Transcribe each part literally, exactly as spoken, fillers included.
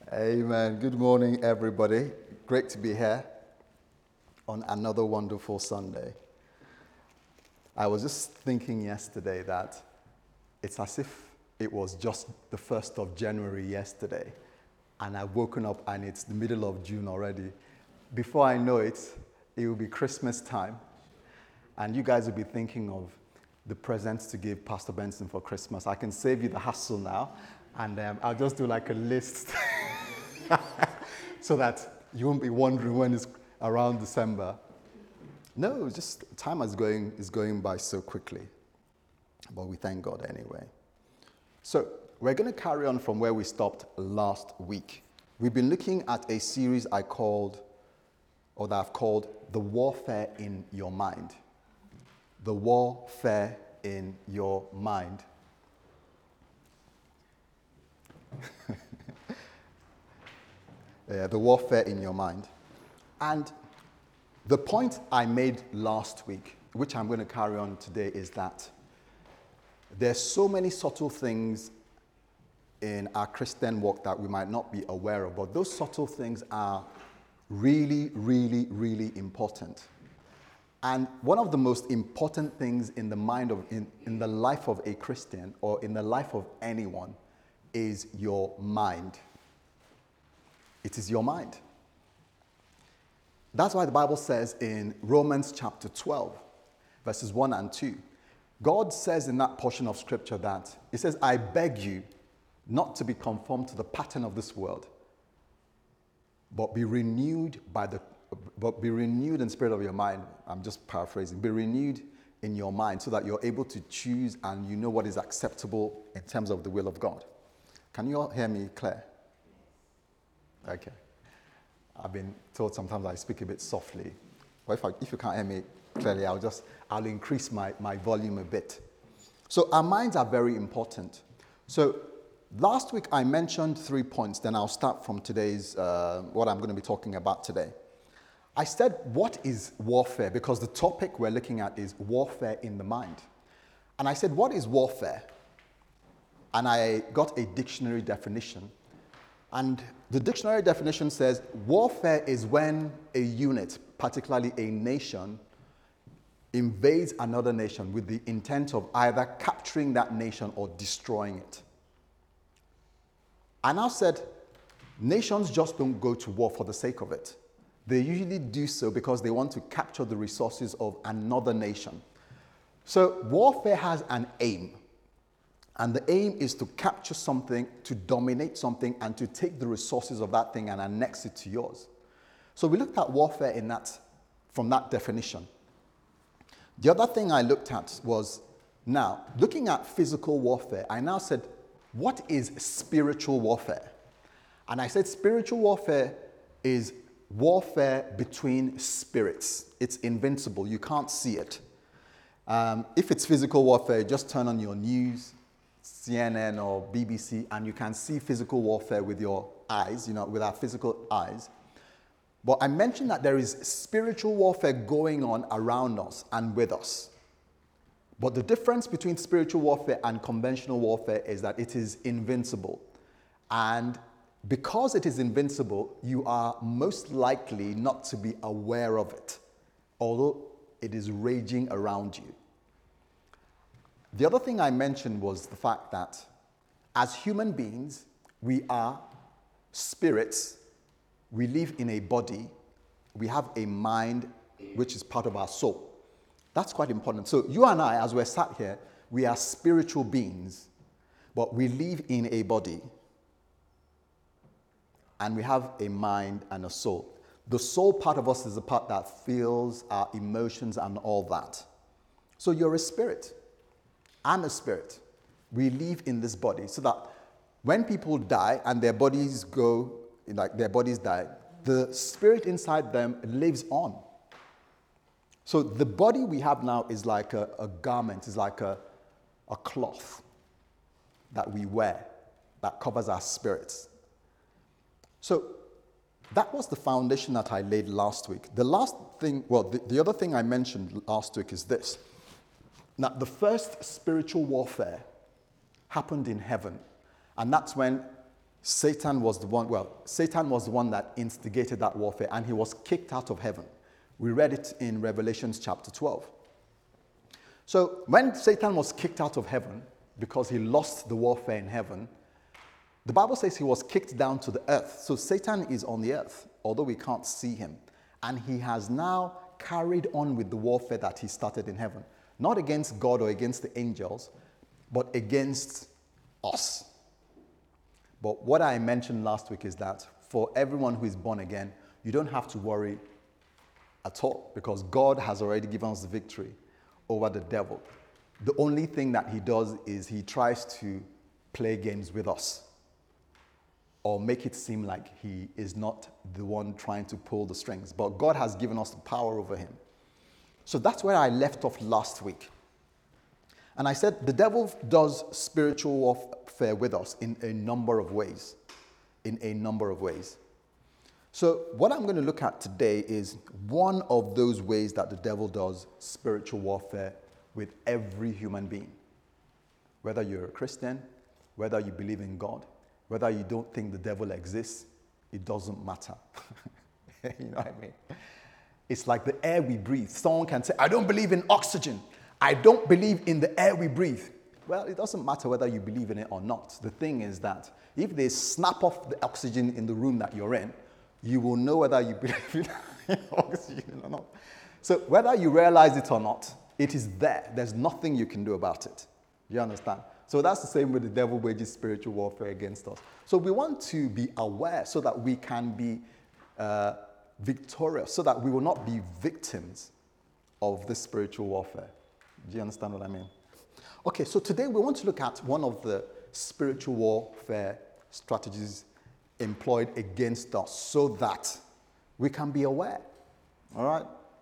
Amen. Good morning, everybody. Great to be here on another wonderful Sunday. I was just thinking yesterday that it's as if it was just the first of January yesterday, and I've woken up and it's the middle of June already. Before I know it, it will be Christmas time, and you guys will be thinking of the presents to give Pastor Benson for Christmas. I can save you the hassle now, and um, I'll just do like a list so that you won't be wondering when it's around December. No, just time is going, is going by so quickly, but we thank God anyway. So we're going to carry on from where we stopped last week. We've been looking at a series I called, or that I've called, The Warfare in Your Mind. The warfare in your mind. yeah, the warfare in your mind. And the point I made last week, which I'm going to carry on today, is that there's so many subtle things in our Christian walk that we might not be aware of, but those subtle things are really, really, really important. And one of the most important things in the mind of, in, in the life of a Christian or in the life of anyone is your mind. It is your mind. That's why the Bible says in Romans chapter twelve, verses one and two, God says in that portion of scripture that, it says, I beg you not to be conformed to the pattern of this world, but be renewed by the But be renewed in the spirit of your mind. I'm just paraphrasing. Be renewed in your mind so that you're able to choose and you know what is acceptable in terms of the will of God. Can you all hear me clear? Okay. I've been told sometimes I speak a bit softly. But if, I, if you can't hear me clearly, I'll just, I'll increase my, my volume a bit. So our minds are very important. So last week I mentioned three points. Then I'll start from today's, uh, what I'm going to be talking about today. I said, what is warfare? Because the topic we're looking at is warfare in the mind. And I said, what is warfare? And I got a dictionary definition. And the dictionary definition says, warfare is when a unit, particularly a nation, invades another nation with the intent of either capturing that nation or destroying it. I now said, nations just don't go to war for the sake of it. They usually do so because they want to capture the resources of another nation. So warfare has an aim. And the aim is to capture something, to dominate something, and to take the resources of that thing and annex it to yours. So we looked at warfare in that, from that definition. The other thing I looked at was, now, looking at physical warfare, I now said, what is spiritual warfare? And I said spiritual warfare is warfare between spirits. It's invincible. You can't see it. Um, if it's physical warfare, just turn on your news, C N N or B B C, and you can see physical warfare with your eyes, you know, with our physical eyes. But I mentioned that there is spiritual warfare going on around us and with us. But the difference between spiritual warfare and conventional warfare is that it is invincible. And because it is invincible, you are most likely not to be aware of it, although it is raging around you. The other thing I mentioned was the fact that as human beings, we are spirits, we live in a body, we have a mind which is part of our soul. That's quite important. So you and I, as we're sat here, we are spiritual beings, but we live in a body. And we have a mind and a soul. The soul part of us is the part that feels our emotions and all that. So you're a spirit. I'm a spirit. We live in this body so that when people die and their bodies go, like their bodies die, the spirit inside them lives on. So the body we have now is like a, a garment, is like a, a cloth that we wear that covers our spirits. So that was the foundation that I laid last week. The last thing, well, the, the other thing I mentioned last week is this. Now, the first spiritual warfare happened in heaven. And that's when Satan was the one, well, Satan was the one that instigated that warfare, and he was kicked out of heaven. We read it in Revelation chapter twelve. So when Satan was kicked out of heaven because he lost the warfare in heaven, the Bible says he was kicked down to the earth. So Satan is on the earth, although we can't see him. And he has now carried on with the warfare that he started in heaven. Not against God or against the angels, but against us. But what I mentioned last week is that for everyone who is born again, you don't have to worry at all, because God has already given us the victory over the devil. The only thing that he does is he tries to play games with us, or make it seem like he is not the one trying to pull the strings. But God has given us the power over him. So that's where I left off last week. And I said the devil does spiritual warfare with us in a number of ways. In a number of ways. So what I'm going to look at today is one of those ways that the devil does spiritual warfare with every human being. Whether you're a Christian, whether you believe in God, whether you don't think the devil exists, it doesn't matter. You know what I mean? It's like the air we breathe. Someone can say, I don't believe in oxygen. I don't believe in the air we breathe. Well, it doesn't matter whether you believe in it or not. The thing is that if they snap off the oxygen in the room that you're in, you will know whether you believe in oxygen or not. So whether you realize it or not, it is there. There's nothing you can do about it. You understand? So that's the same with the devil wages spiritual warfare against us. So we want to be aware so that we can be uh, victorious, so that we will not be victims of this spiritual warfare. Do you understand what I mean? Okay, so today we want to look at one of the spiritual warfare strategies employed against us so that we can be aware. All right?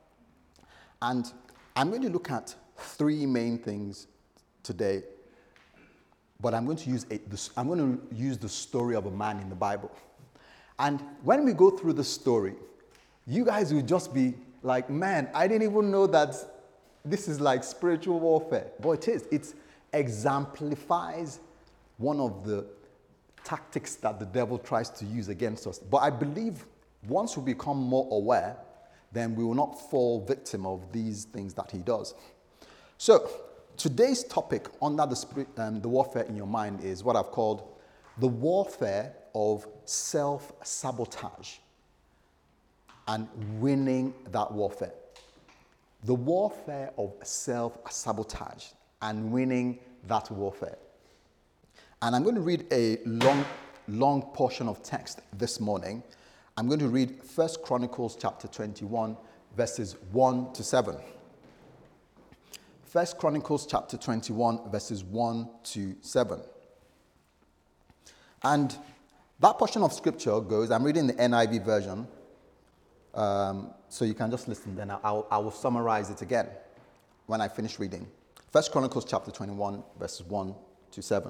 And I'm going to look at three main things today, but I'm going to use a, this, I'm going to use the story of a man in the Bible. And when we go through the story, you guys will just be like, man, I didn't even know that this is like spiritual warfare. But it is. It exemplifies one of the tactics that the devil tries to use against us. But I believe once we become more aware, then we will not fall victim of these things that he does. So today's topic under the, spirit, um, the warfare in your mind is what I've called the warfare of self-sabotage and winning that warfare. The warfare of self-sabotage and winning that warfare. And I'm going to read a long, long portion of text this morning. I'm going to read First Chronicles chapter twenty-one, verses one to seven. First Chronicles chapter twenty-one, verses one to seven. And that portion of scripture goes, I'm reading the N I V version, um, so you can just listen, then I'll, I will summarize it again when I finish reading. First Chronicles chapter twenty-one, verses one to seven.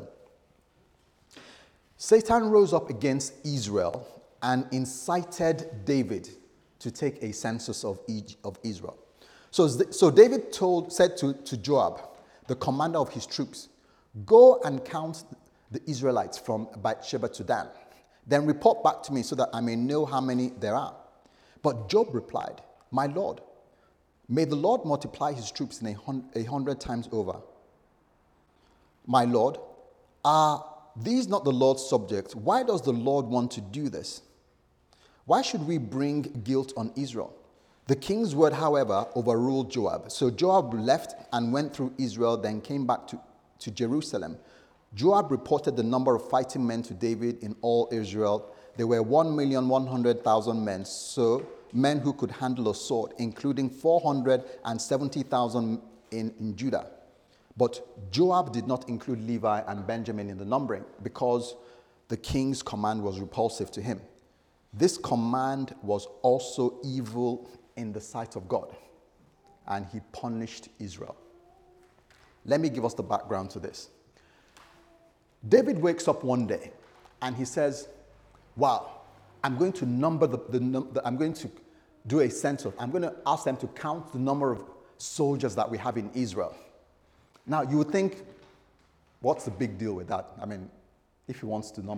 Satan rose up against Israel and incited David to take a census of Israel. So, so David told, said to, to Joab, the commander of his troops, go and count the Israelites from Beersheba to Dan. Then report back to me so that I may know how many there are. But Joab replied, my Lord, may the Lord multiply his troops in a, hun- a hundred times over. My Lord, are these not the Lord's subjects? Why does the Lord want to do this? Why should we bring guilt on Israel? The king's word, however, overruled Joab. So Joab left and went through Israel, then came back to, to Jerusalem. Joab reported the number of fighting men to David in all Israel. There were one million one hundred thousand men, so men who could handle a sword, including four hundred seventy thousand in, in Judah. But Joab did not include Levi and Benjamin in the numbering because the king's command was repulsive to him. This command was also evil in the sight of God, and he punished Israel. Let me give us the background to this. David wakes up one day and he says, wow, I'm going to number the, the, the I'm going to do a census. I'm going to ask them to count the number of soldiers that we have in Israel. Now, you would think, what's the big deal with that? I mean, if he wants to number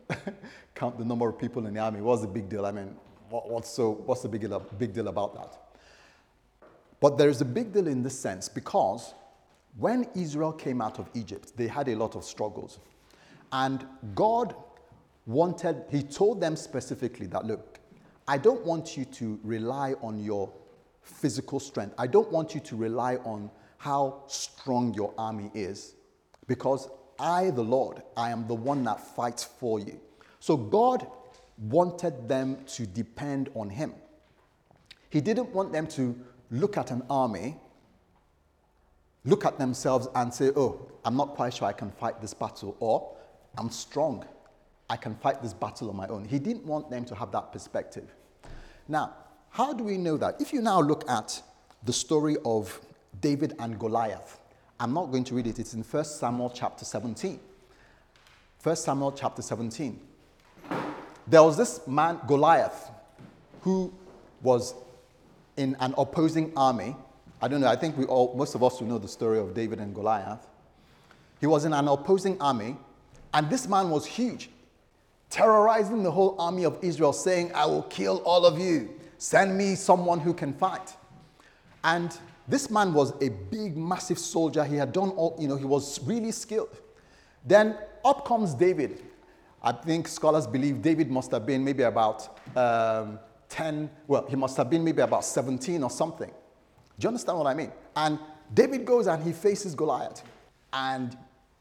count the number of people in the army. What's the big deal? I mean, what, what's so what's the big deal, big deal about that? But there is a big deal in this sense because when Israel came out of Egypt, they had a lot of struggles. And God wanted, he told them specifically that, look, I don't want you to rely on your physical strength. I don't want you to rely on how strong your army is, because I, the Lord, I am the one that fights for you. So God wanted them to depend on him. He didn't want them to look at an army, look at themselves and say, oh, I'm not quite sure I can fight this battle, or I'm strong, I can fight this battle on my own. He didn't want them to have that perspective. Now, how do we know that? If you now look at the story of David and Goliath, I'm not going to read it, it's in First Samuel chapter seventeen. First Samuel chapter seventeen. There was this man, Goliath, who was in an opposing army. I don't know, I think we all, most of us will know the story of David and Goliath. He was in an opposing army, and this man was huge, terrorizing the whole army of Israel, saying, I will kill all of you. Send me someone who can fight. And this man was a big, massive soldier. He had done all, you know, he was really skilled. Then up comes David. I think scholars believe David must have been maybe about um, ten, well, he must have been maybe about seventeen or something. Do you understand what I mean? And David goes and he faces Goliath and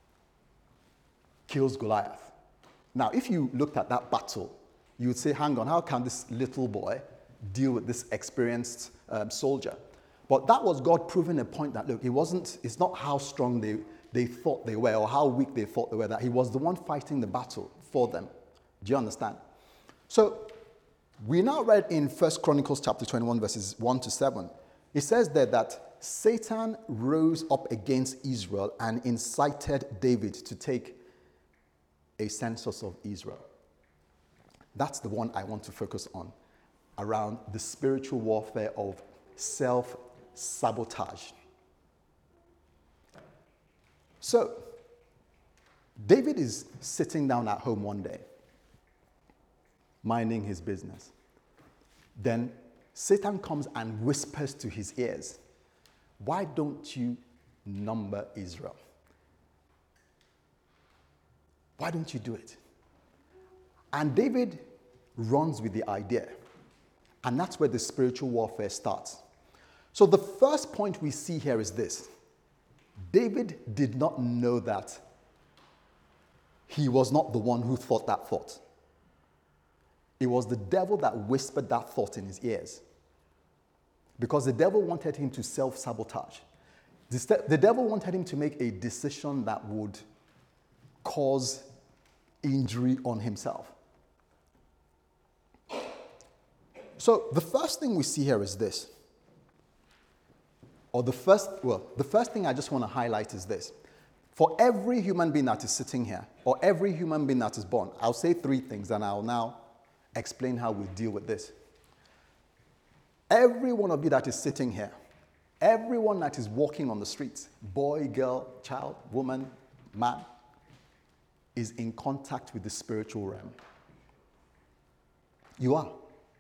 kills Goliath. Now, if you looked at that battle, you would say, hang on, how can this little boy deal with this experienced um, soldier? But that was God proving a point that, look, it wasn't, it's not how strong they, they thought they were or how weak they thought they were, that he was the one fighting the battle for them. Do you understand? So, we now read in First Chronicles chapter twenty-one, verses one to seven. It says there that Satan rose up against Israel and incited David to take a census of Israel. That's the one I want to focus on, around the spiritual warfare of self-sabotage. So, David is sitting down at home one day, minding his business. Then Satan comes and whispers to his ears, why don't you number Israel? Why don't you do it? And David runs with the idea. And that's where the spiritual warfare starts. So the first point we see here is this. David did not know that he was not the one who thought that thought. It was the devil that whispered that thought in his ears. Because the devil wanted him to self-sabotage. The devil wanted him to make a decision that would cause injury on himself. So the first thing we see here is this. Or the first, well, the first thing I just want to highlight is this. For every human being that is sitting here, or every human being that is born, I'll say three things and I'll now explain how we deal with this. Every one of you that is sitting here, everyone that is walking on the streets, boy, girl, child, woman, man, is in contact with the spiritual realm. You are.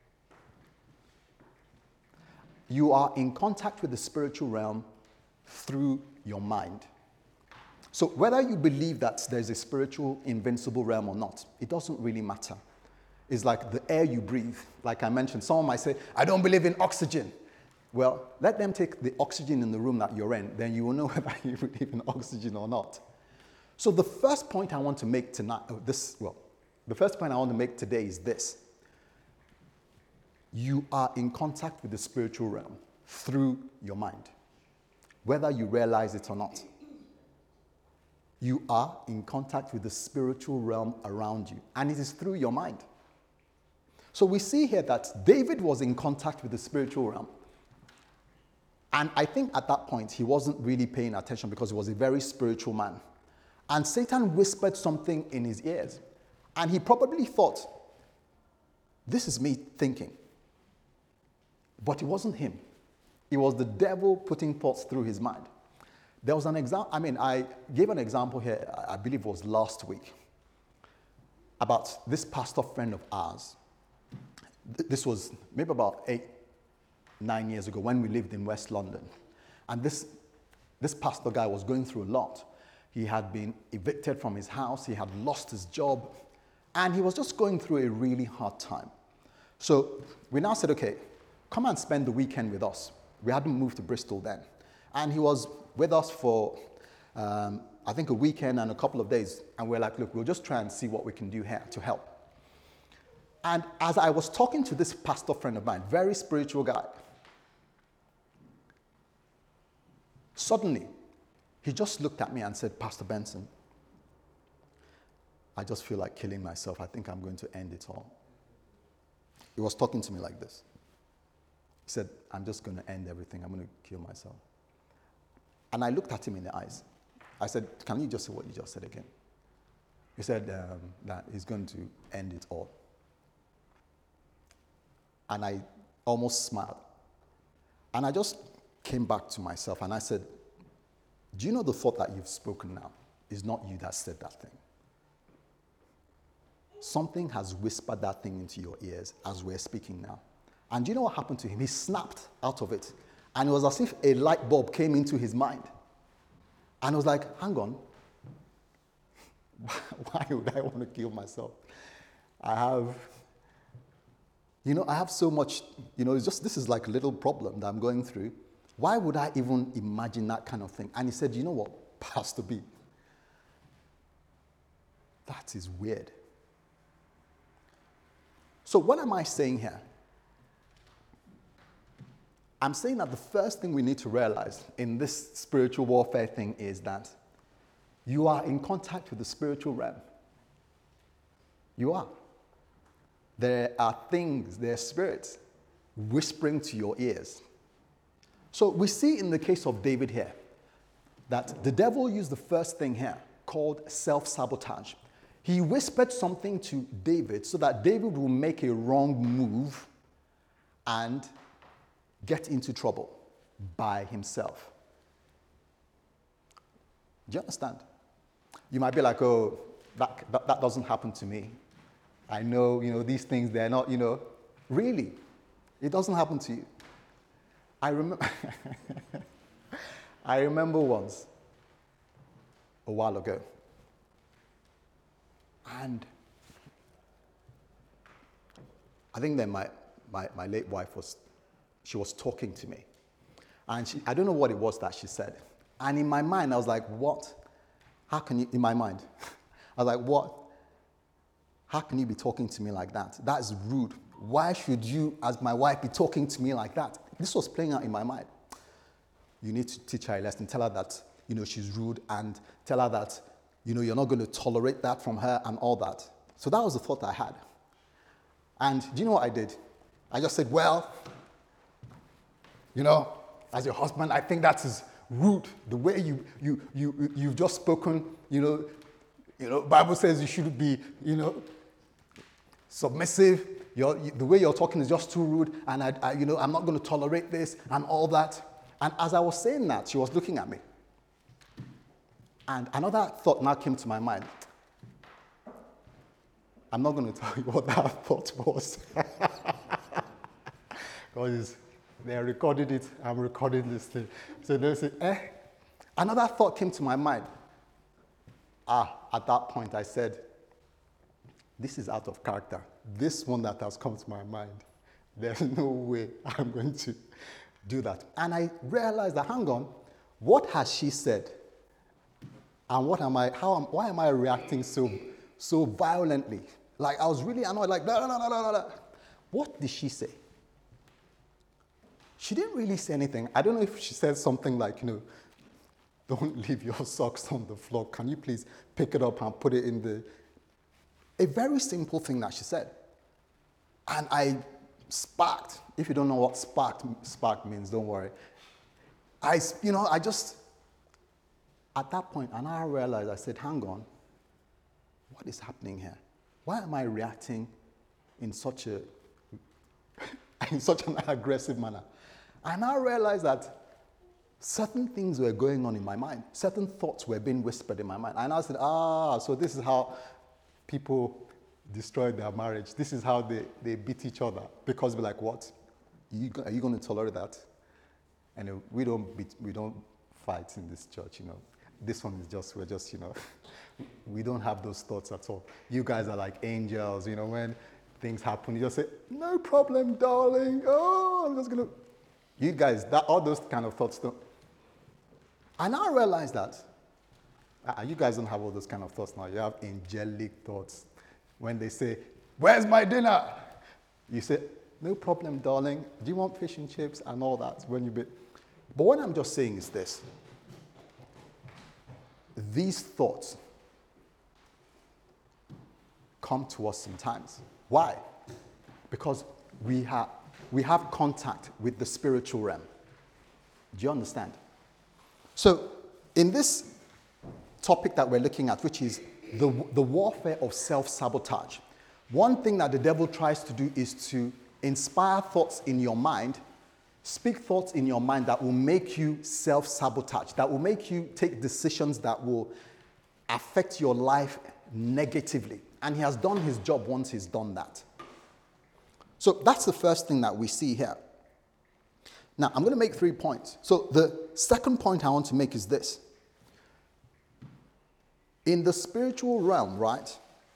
You are in contact with the spiritual realm through your mind. So whether you believe that there's a spiritual invincible realm or not, it doesn't really matter. It's like the air you breathe. Like I mentioned, someone might say, I don't believe in oxygen. Well, let them take the oxygen in the room that you're in, then you will know whether you believe in oxygen or not. So the first point I want to make tonight, oh, this, well, the first point I want to make today is this. You are in contact with the spiritual realm through your mind, whether you realize it or not. You are in contact with the spiritual realm around you, and it is through your mind. So we see here that David was in contact with the spiritual realm. And I think at that point, he wasn't really paying attention because he was a very spiritual man. And Satan whispered something in his ears. And he probably thought, this is me thinking. But it wasn't him. It was the devil putting thoughts through his mind. There was an example, I mean, I gave an example here, I believe it was last week. about this pastor friend of ours. This was maybe about eight, nine years ago when we lived in West London. And this, this pastor guy was going through a lot. He had been evicted from his house. He had lost his job. And he was just going through a really hard time. So we now said, okay, come and spend the weekend with us. We hadn't moved to Bristol then. And he was with us for, um, I think, a weekend and a couple of days. And we're like, look, we'll just try and see what we can do here to help. And as I was talking to this pastor friend of mine, very spiritual guy, suddenly, he just looked at me and said, Pastor Benson, I just feel like killing myself. I think I'm going to end it all. He was talking to me like this. He said, I'm just going to end everything. I'm going to kill myself. And I looked at him in the eyes. I said, can you just say what you just said again? He said um, that he's going to end it all. And I almost smiled. And I just came back to myself and I said, do you know the thought that you've spoken now is not you that said that thing? Something has whispered that thing into your ears as we're speaking now. And do you know what happened to him? He snapped out of it. And it was as if a light bulb came into his mind. And I was like, hang on. Why would I want to kill myself? I have, you know, I have so much, you know, it's just, this is like a little problem that I'm going through. Why would I even imagine that kind of thing? And he said, you know what, Pastor B, that is weird. So what am I saying here? I'm saying that the first thing we need to realize in this spiritual warfare thing is that you are in contact with the spiritual realm. You are. There are things, there are spirits whispering to your ears. So we see in the case of David here that the devil used the first thing here called self-sabotage. He whispered something to David so that David will make a wrong move and get into trouble by himself. Do you understand? You might be like, oh, that, that, that doesn't happen to me. I know, you know, these things, they're not, you know, really, it doesn't happen to you. I remember, I remember once, a while ago, and I think then my, my, my late wife was, she was talking to me. And she, I don't know what it was that she said. And in my mind, I was like, what? How can you, in my mind, I was like, what? How can you be talking to me like that? That is rude. Why should you, as my wife, be talking to me like that? This was playing out in my mind. You need to teach her a lesson. Tell her that, you know, she's rude, and tell her that, you know, you're not going to tolerate that from her and all that. So that was the thought I had. And do you know what I did? I just said, well, you know, as your husband, I think that is rude. The way you, you, you, you've just spoken, you know, you know, Bible says you should be, you know, submissive. You're, you, the way you're talking is just too rude, and I, I, you know, I'm not going to tolerate this and all that. And as I was saying that, she was looking at me. And another thought now came to my mind. I'm not going to tell you what that thought was. Because they recorded it, I'm recording this thing. So they say, eh? Another thought came to my mind. Ah, at that point I said, this is out of character. This one that has come to my mind, there's no way I'm going to do that. And I realized that, hang on, what has she said? And what am I, how am, why am I reacting so, so violently? Like, I was really annoyed, like, no, no, no, no, no, no. What did she say? She didn't really say anything. I don't know if she said something like, you know, don't leave your socks on the floor. Can you please pick it up and put it in the... A very simple thing that she said. And I sparked. If you don't know what sparked, spark means, don't worry. I, you know, I just... At that point, and I realized, I said, hang on, what is happening here? Why am I reacting in such a, in such an aggressive manner? And I realized that certain things were going on in my mind. Certain thoughts were being whispered in my mind. And I said, ah, so this is how people destroyed their marriage. This is how they, they beat each other. Because we're like, what? You, are you going to tolerate that? And uh, we don't beat, we don't fight in this church, you know. This one is just, we're just, you know, we don't have those thoughts at all. You guys are like angels, you know, when things happen, you just say, no problem, darling. Oh, I'm just going to, you guys, that all those kind of thoughts don't. And I realize that uh, you guys don't have all those kind of thoughts now. You have angelic thoughts. When they say, where's my dinner? You say, no problem, darling. Do you want fish and chips and all that? When you be... But what I'm just saying is this. These thoughts come to us sometimes. Why? Because we have, we have contact with the spiritual realm. Do you understand? So, in this topic that we're looking at, which is the, the warfare of self-sabotage, one thing that the devil tries to do is to inspire thoughts in your mind, speak thoughts in your mind that will make you self-sabotage, that will make you take decisions that will affect your life negatively. And he has done his job once he's done that. So that's the first thing that we see here. Now, I'm going to make three points. So the second point I want to make is this. In the spiritual realm, right?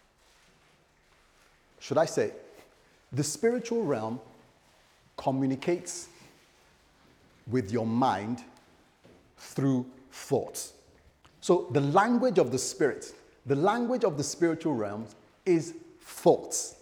Should I say, the spiritual realm communicates with your mind through thoughts. So the language of the spirit, the language of the spiritual realm is thoughts.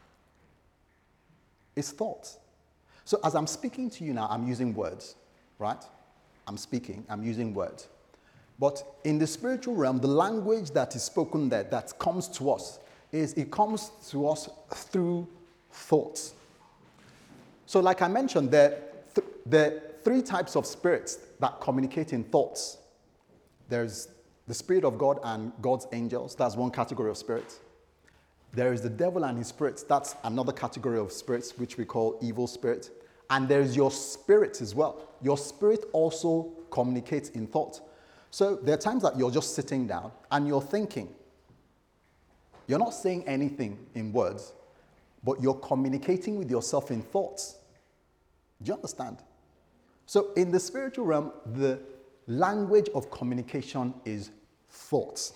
It's thoughts. So as I'm speaking to you now, I'm using words, right? I'm speaking, I'm using words. But in the spiritual realm, the language that is spoken there, that comes to us, is it comes to us through thoughts. So like I mentioned, there, th- there are three types of spirits that communicate in thoughts. There's the Spirit of God and God's angels. That's one category of spirits. There is the devil and his spirits. That's another category of spirits, which we call evil spirits. And there's your spirit as well. Your spirit also communicates in thought. So there are times that you're just sitting down and you're thinking. You're not saying anything in words, but you're communicating with yourself in thoughts. Do you understand? So in the spiritual realm, the language of communication is thoughts.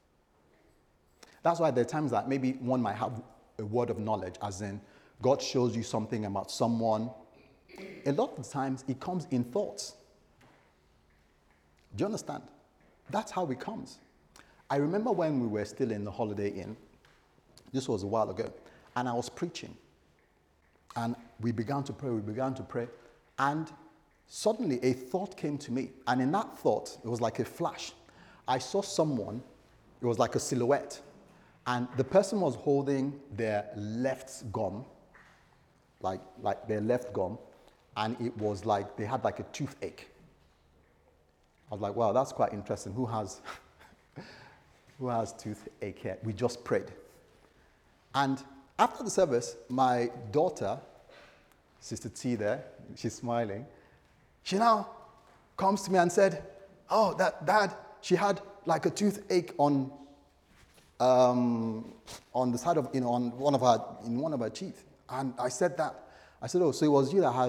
That's why there are times that maybe one might have a word of knowledge, as in God shows you something about someone. A lot of times it comes in thoughts. Do you understand? That's how it comes. I remember when we were still in the Holiday Inn, this was a while ago, and I was preaching. And we began to pray, we began to pray, and suddenly a thought came to me. And in that thought, it was like a flash. I saw someone, it was like a silhouette, and the person was holding their left gum, like, like their left gum, and it was like they had like a toothache. I was like, wow, that's quite interesting. Who has, who has toothache here? We just prayed. And after the service, my daughter, Sister T there, she's smiling, she now comes to me and said, oh, that dad, she had like a toothache on um, on the side of, you know, on one of her, in one of her teeth. And I said that. I said, oh, so it was you that had,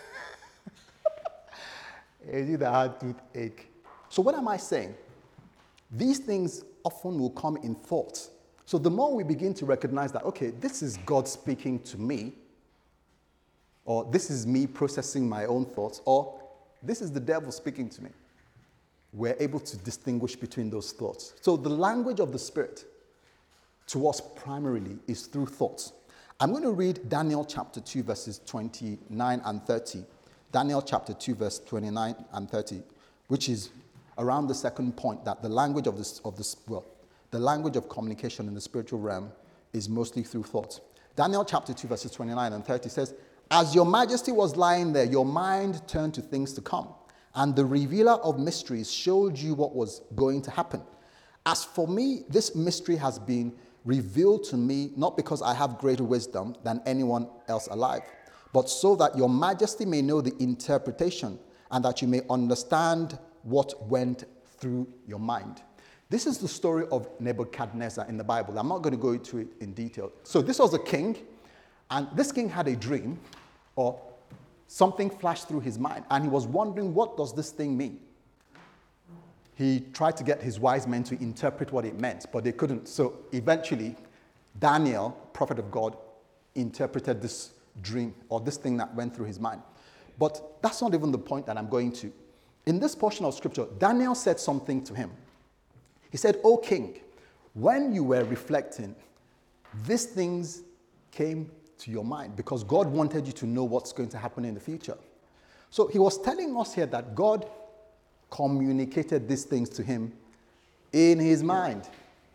it was you that had toothache. So what am I saying? These things often will come in thoughts. So the more we begin to recognize that, okay, this is God speaking to me, or this is me processing my own thoughts, or this is the devil speaking to me, we're able to distinguish between those thoughts. So the language of the Spirit to us primarily is through thoughts. I'm going to read Daniel chapter two, verses twenty-nine and thirty. Daniel chapter two, verse twenty-nine and thirty, which is around the second point, that the language of this, of this, well, the language of communication in the spiritual realm is mostly through thoughts. Daniel chapter two, verses twenty-nine and thirty says, as your majesty was lying there, your mind turned to things to come, and the revealer of mysteries showed you what was going to happen. As for me, this mystery has been revealed to me, not because I have greater wisdom than anyone else alive, but so that your majesty may know the interpretation and that you may understand what went through your mind. This is the story of Nebuchadnezzar in the Bible. I'm not going to go into it in detail. So this was a king, and this king had a dream, or something flashed through his mind, and he was wondering, what does this thing mean? He tried to get his wise men to interpret what it meant, but they couldn't. So eventually, Daniel, prophet of God, interpreted this dream, or this thing that went through his mind. But that's not even the point that I'm going to. In this portion of scripture, Daniel said something to him. He said, "O king, when you were reflecting, these things came to your mind because God wanted you to know what's going to happen in the future." So he was telling us here that God communicated these things to him in his mind.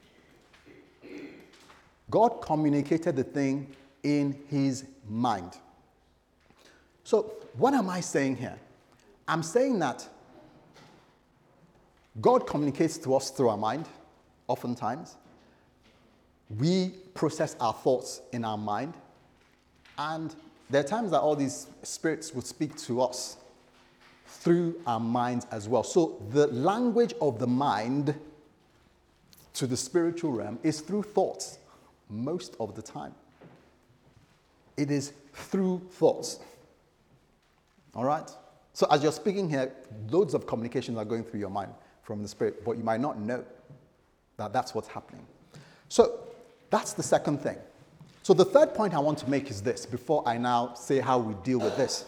God communicated the thing in his mind. So what am I saying here? I'm saying that God communicates to us through our mind, oftentimes. We process our thoughts in our mind. And there are times that all these spirits would speak to us through our minds as well. So the language of the mind to the spiritual realm is through thoughts most of the time. It is through thoughts. All right? So as you're speaking here, loads of communications are going through your mind from the spirit, but you might not know that that's what's happening. So that's the second thing. So the third point I want to make is this, before I now say how we deal with this.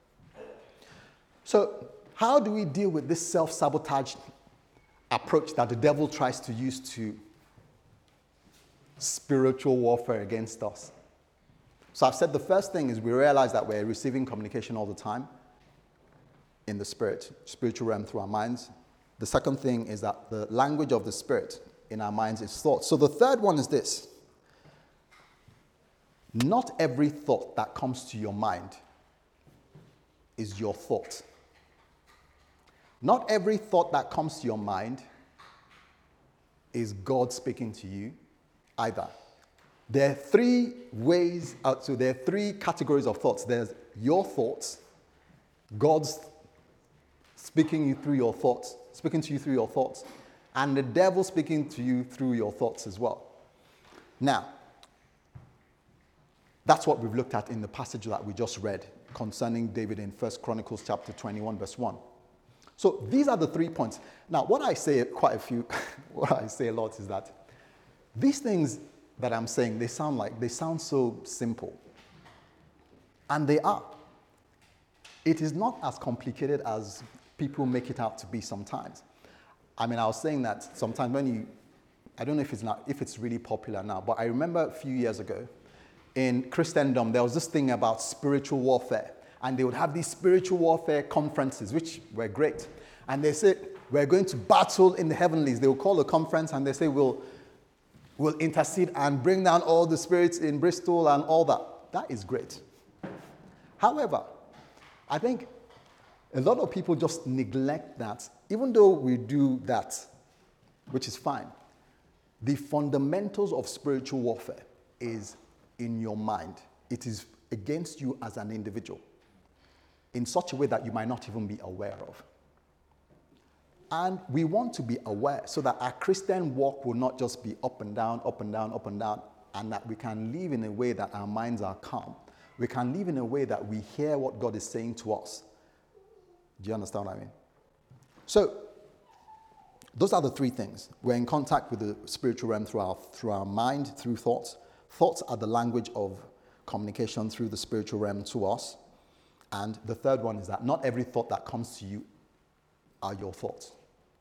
So how do we deal with this self-sabotage approach that the devil tries to use to spiritual warfare against us? So I've said the first thing is we realize that we're receiving communication all the time in the spirit, spiritual realm through our minds. The second thing is that the language of the spirit in our minds is thought. So the third one is this. Not every thought that comes to your mind is your thought. Not every thought that comes to your mind is God speaking to you either. There are three ways, uh, so there are three categories of thoughts. There's your thoughts, God's speaking you through your thoughts, speaking to you through your thoughts, and the devil speaking to you through your thoughts as well. Now, that's what we've looked at in the passage that we just read concerning David in First Chronicles chapter twenty-one, verse one. So these are the three points. Now, what I say quite a few, what I say a lot is that these things that I'm saying, they sound like, they sound so simple. And they are. It is not as complicated as people make it out to be sometimes. I mean, I was saying that sometimes when you, I don't know if it's not, if it's really popular now, but I remember a few years ago in Christendom, there was this thing about spiritual warfare. And they would have these spiritual warfare conferences, which were great. And they said, we're going to battle in the heavenlies. They will call a conference and they say, we'll, we'll intercede and bring down all the spirits in Bristol and all that. That is great. However, I think a lot of people just neglect that. Even though we do that, which is fine, the fundamentals of spiritual warfare is in your mind. It is against you as an individual in such a way that you might not even be aware of. And we want to be aware so that our Christian walk will not just be up and down, up and down, up and down, and that we can live in a way that our minds are calm. We can live in a way that we hear what God is saying to us. Do you understand what I mean? So, those are the three things. We're in contact with the spiritual realm through our, through our mind, through thoughts. Thoughts are the language of communication through the spiritual realm to us. And the third one is that not every thought that comes to you are your thoughts.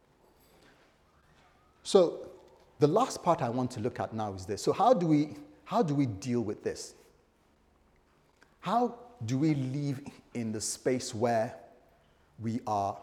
So the last part I want to look at now is this. So how do we, how do we deal with this? How do we live in the space where we are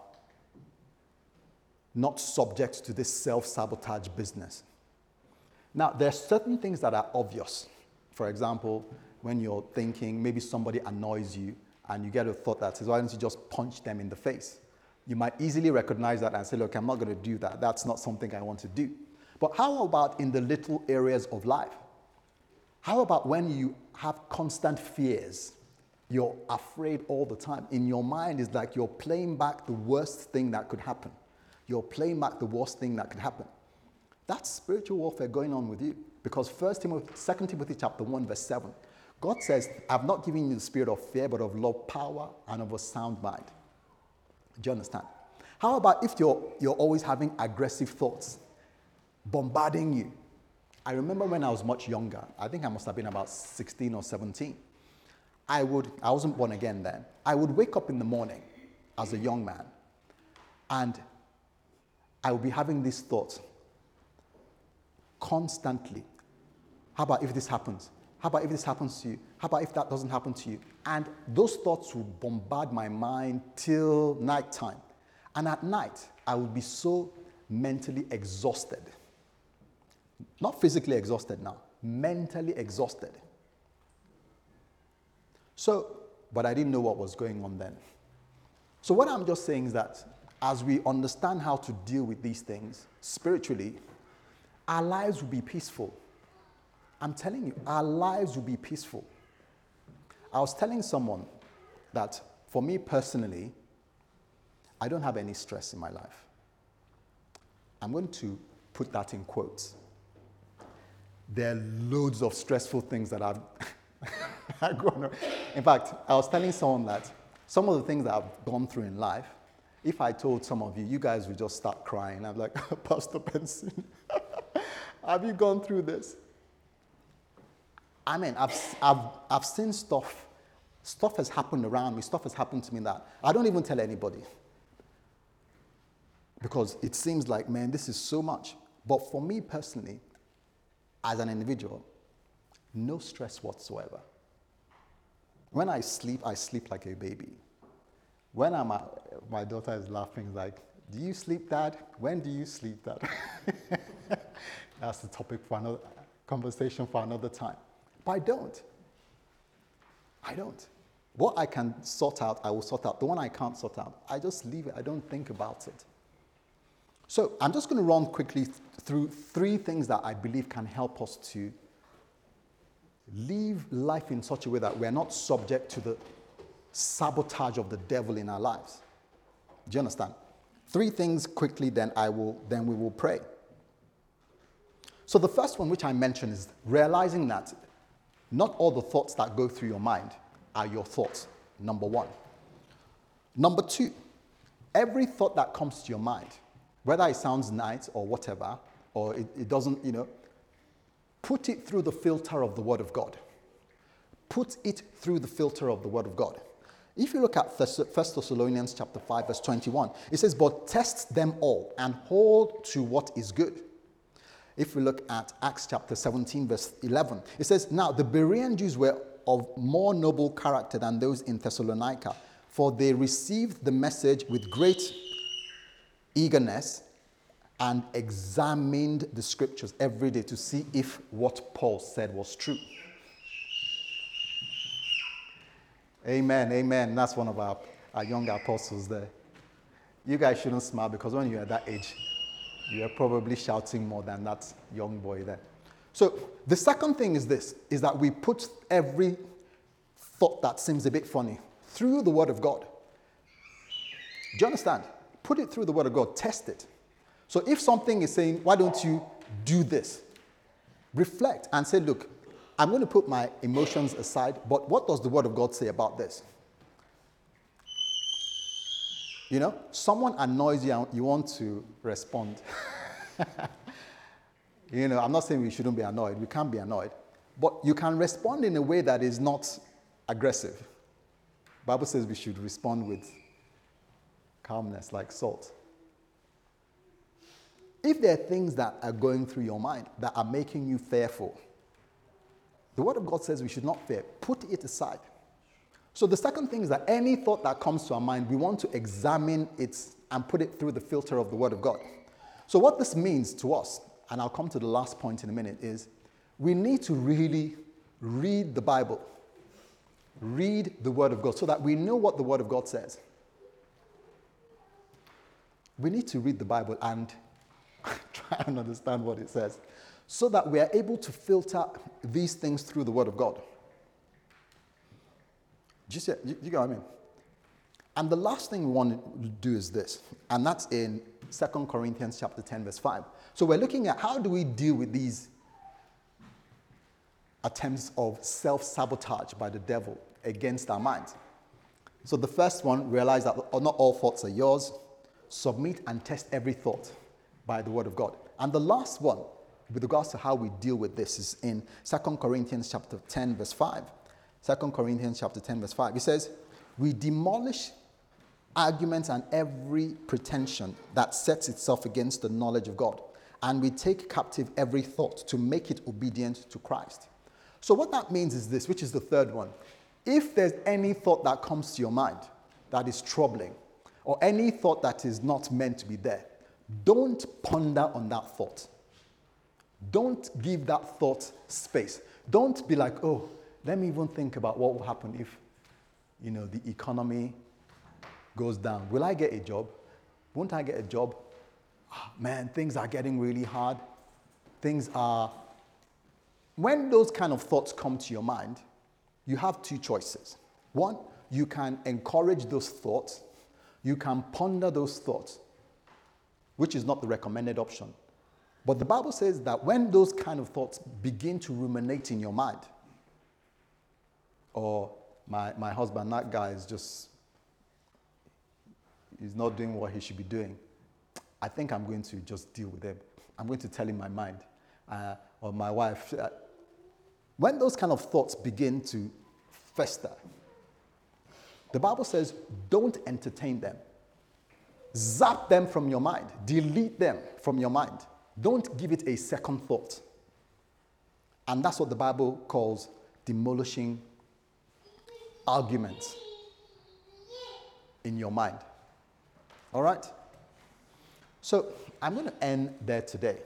not subject to this self-sabotage business? Now, there are certain things that are obvious. For example, when you're thinking, maybe somebody annoys you, and you get a thought that says, why don't you just punch them in the face? You might easily recognize that and say, look, I'm not going to do that. That's not something I want to do. But how about in the little areas of life? How about when you have constant fears? You're afraid all the time. In your mind, it's like you're playing back the worst thing that could happen. You're playing back the worst thing that could happen. That's spiritual warfare going on with you. Because First Timothy, Second Timothy chapter one, verse seven, God says, I've not given you the spirit of fear, but of love, power, and of a sound mind. Do you understand? How about if you're, you're always having aggressive thoughts, bombarding you? I remember when I was much younger, I think I must have been about sixteen or seventeen. I would, I wasn't born again then. I would wake up in the morning as a young man, and I would be having these thoughts constantly. How about if this happens? How about if this happens to you? How about if that doesn't happen to you? And those thoughts would bombard my mind till nighttime. And at night, I would be so mentally exhausted. Not physically exhausted now, mentally exhausted. So, but I didn't know what was going on then. So what I'm just saying is that as we understand how to deal with these things spiritually, our lives will be peaceful. I'm telling you, our lives will be peaceful. I was telling someone that for me personally, I don't have any stress in my life. I'm going to put that in quotes. There are loads of stressful things that I've gone through. In fact, I was telling someone that some of the things that I've gone through in life, if I told some of you, you guys would just start crying. I'm like, Pastor Benson, have you gone through this? I mean, I've, I've, I've seen stuff. Stuff has happened around me. Stuff has happened to me that I don't even tell anybody. Because it seems like, man, this is so much. But for me personally, as an individual, no stress whatsoever. When I sleep, I sleep like a baby. When I'm at, my daughter is laughing like, do you sleep, Dad? When do you sleep, Dad? That's the topic for another conversation for another time. But I don't. I don't. What I can sort out, I will sort out. The one I can't sort out, I just leave it. I don't think about it. So I'm just going to run quickly th- through three things that I believe can help us to live life in such a way that we're not subject to the sabotage of the devil in our lives. Do you understand? Three things quickly, then I will, then we will pray. So the first one, which I mentioned, is realizing that not all the thoughts that go through your mind are your thoughts, number one. Number two, every thought that comes to your mind, whether it sounds nice or whatever, or it, it doesn't, you know, put it through the filter of the Word of God. Put it through the filter of the Word of God. If you look at First Thessalonians chapter five, verse twenty-one, it says, but test them all and hold to what is good. If we look at Acts chapter seventeen, verse eleven, it says, now the Berean Jews were of more noble character than those in Thessalonica, for they received the message with great eagerness and examined the scriptures every day to see if what Paul said was true. Amen, amen. That's one of our, our young apostles there. You guys shouldn't smile because when you're at that age, you're probably shouting more than that young boy there. So the second thing is this, is that we put every thought that seems a bit funny through the Word of God. Do you understand? Put it through the Word of God. Test it. So if something is saying, why don't you do this? Reflect and say, look, I'm going to put my emotions aside, but what does the Word of God say about this? You know, someone annoys you and you want to respond. You know, I'm not saying we shouldn't be annoyed. We can't be annoyed. But you can respond in a way that is not aggressive. The Bible says we should respond with calmness, like salt. If there are things that are going through your mind that are making you fearful, the Word of God says we should not fear. Put it aside. So the second thing is that any thought that comes to our mind, we want to examine it and put it through the filter of the Word of God. So what this means to us, and I'll come to the last point in a minute, is we need to really read the Bible. Read the Word of God so that we know what the Word of God says. We need to read the Bible and try and understand what it says so that we are able to filter these things through the Word of God. Do you, see, you, you get what I mean? And the last thing we want to do is this, and that's in Second Corinthians chapter ten, verse five. So we're looking at how do we deal with these attempts of self-sabotage by the devil against our minds. So the first one, realize that not all thoughts are yours. Submit and test every thought by the word of God. And the last one, with regards to how we deal with this, is in Second Corinthians chapter ten, verse five. Second Corinthians chapter ten, verse five. It says, we demolish arguments and every pretension that sets itself against the knowledge of God. And we take captive every thought to make it obedient to Christ. So what that means is this, which is the third one. If there's any thought that comes to your mind that is troubling, or any thought that is not meant to be there, don't ponder on that thought. Don't give that thought space. Don't be like, oh, let me even think about what will happen if, you know, the economy goes down. Will I get a job? Won't I get a job? Oh, man, things are getting really hard. Things are... When those kind of thoughts come to your mind, you have two choices. One, you can encourage those thoughts. You can ponder those thoughts, which is not the recommended option. But the Bible says that when those kind of thoughts begin to ruminate in your mind, or my, my husband, that guy is just, he's not doing what he should be doing, I think I'm going to just deal with him. I'm going to tell him my mind. Uh, or my wife. Uh, when those kind of thoughts begin to fester, the Bible says, don't entertain them. Zap them from your mind. Delete them from your mind. Don't give it a second thought. And that's what the Bible calls demolishing arguments in your mind. All right? So I'm going to end there today.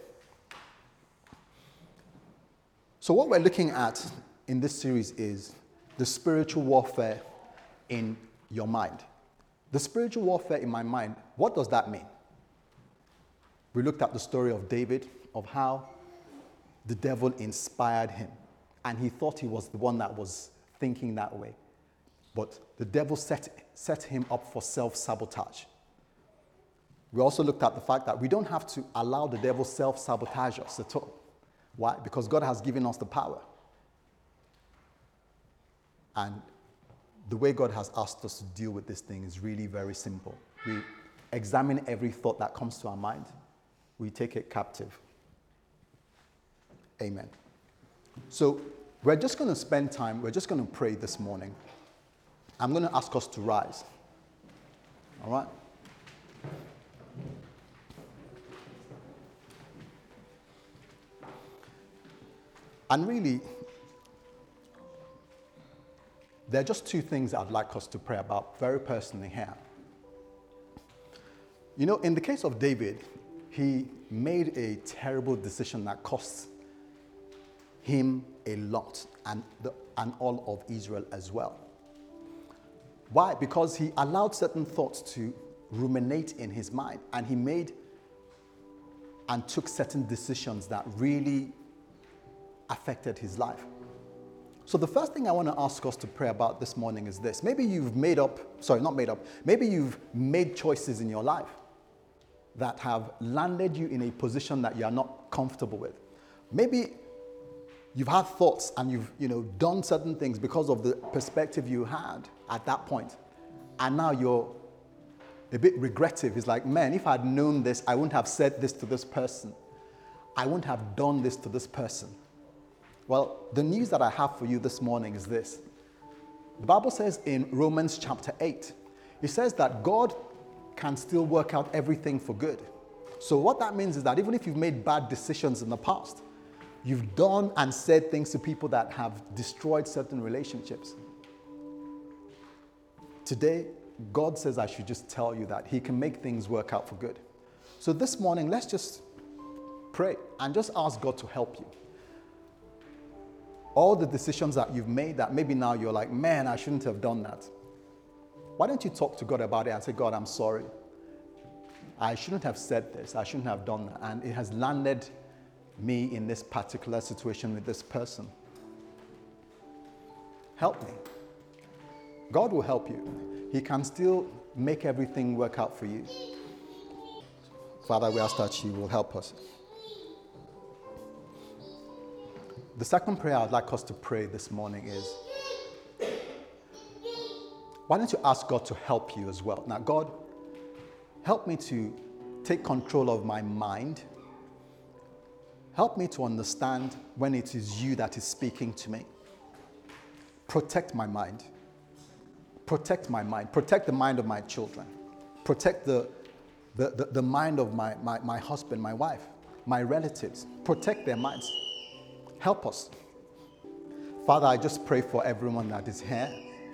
So what we're looking at in this series is the spiritual warfare in your mind. The spiritual warfare in my mind, what does that mean? We looked at the story of David, of how the devil inspired him, and he thought he was the one that was thinking that way. But the devil set, set him up for self-sabotage. We also looked at the fact that we don't have to allow the devil self-sabotage us at all. Why? Because God has given us the power. And the way God has asked us to deal with this thing is really very simple. We examine every thought that comes to our mind. We take it captive. Amen. So we're just going to spend time, we're just going to pray this morning. I'm going to ask us to rise. All right? And really, there are just two things I'd like us to pray about very personally here. You know, in the case of David, he made a terrible decision that cost him a lot, and, the, and all of Israel as well. Why? Because he allowed certain thoughts to ruminate in his mind, and he made and took certain decisions that really affected his life. So the first thing I want to ask us to pray about this morning is this. Maybe you've made up, sorry, not made up, maybe you've made choices in your life that have landed you in a position that you are not comfortable with. Maybe you've had thoughts and you've, you know, done certain things because of the perspective you had at that point. And now you're a bit regrettive. It's like, man, if I'd known this, I wouldn't have said this to this person. I wouldn't have done this to this person. Well, the news that I have for you this morning is this. The Bible says in Romans chapter eight, it says that God can still work out everything for good. So what that means is that even if you've made bad decisions in the past, you've done and said things to people that have destroyed certain relationships, today, God says I should just tell you that He can make things work out for good. So this morning, let's just pray and just ask God to help you. All the decisions that you've made that maybe now you're like, man, I shouldn't have done that. Why don't you talk to God about it and say, God, I'm sorry. I shouldn't have said this. I shouldn't have done that. And it has landed me in this particular situation with this person. Help me. God will help you. He can still make everything work out for you. Father, we ask that you will help us. The second prayer I'd like us to pray this morning is, why don't you ask God to help you as well? Now, God, help me to take control of my mind. Help me to understand when it is you that is speaking to me. Protect my mind. Protect my mind. Protect the mind of my children. Protect the, the, the, the mind of my, my, my husband, my wife, my relatives. Protect their minds. Help us. Father, I just pray for everyone that is here.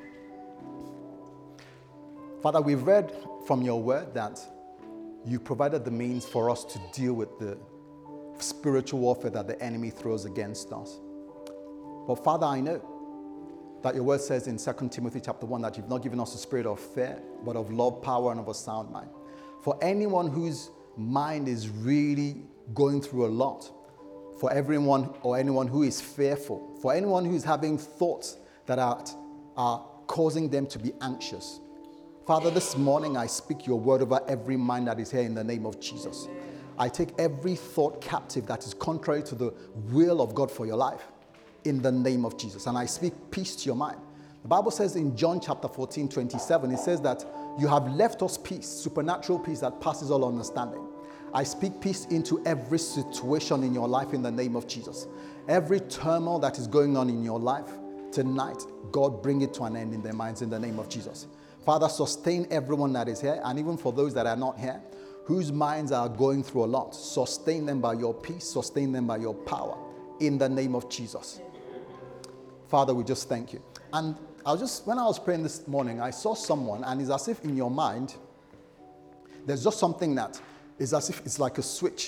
Father, we've read from your word that you provided the means for us to deal with the spiritual warfare that the enemy throws against us. But Father, I know that your word says in Second Timothy chapter one that you've not given us a spirit of fear, but of love, power, and of a sound mind. For anyone whose mind is really going through a lot, for everyone or anyone who is fearful, for anyone who is having thoughts that are, are causing them to be anxious, Father, this morning I speak your word over every mind that is here in the name of Jesus. I take every thought captive that is contrary to the will of God for your life in the name of Jesus. And I speak peace to your mind. The Bible says in John chapter fourteen, twenty-seven, it says that you have left us peace, supernatural peace that passes all understanding. I speak peace into every situation in your life in the name of Jesus. Every turmoil that is going on in your life tonight, God bring it to an end in their minds in the name of Jesus. Father, sustain everyone that is here, and even for those that are not here, whose minds are going through a lot, sustain them by your peace, sustain them by your power, in the name of Jesus. Father, we just thank you. And I was just, when I was praying this morning, I saw someone, and it's as if in your mind, there's just something that is as if it's like a switch.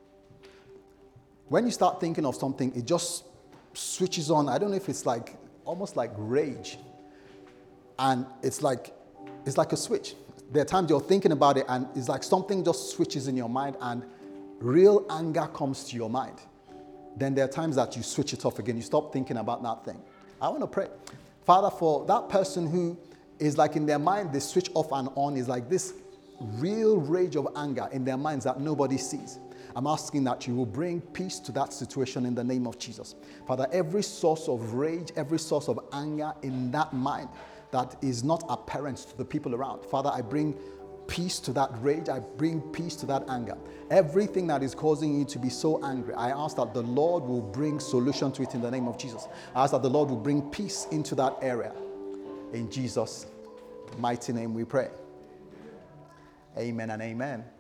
When you start thinking of something, it just switches on. I don't know if it's like, almost like rage. And it's like, it's like a switch. There are times you're thinking about it and it's like something just switches in your mind and real anger comes to your mind. Then there are times that you switch it off again. You stop thinking about that thing. I want to pray. Father, for that person who is like in their mind, they switch off and on, is like this real rage of anger in their minds that nobody sees. I'm asking that you will bring peace to that situation in the name of Jesus. Father, every source of rage, every source of anger in that mind that is not apparent to the people around, Father, I bring peace to that rage. I bring peace to that anger. Everything that is causing you to be so angry, I ask that the Lord will bring solution to it in the name of Jesus. I ask that the Lord will bring peace into that area. In Jesus' mighty name we pray. Amen and amen.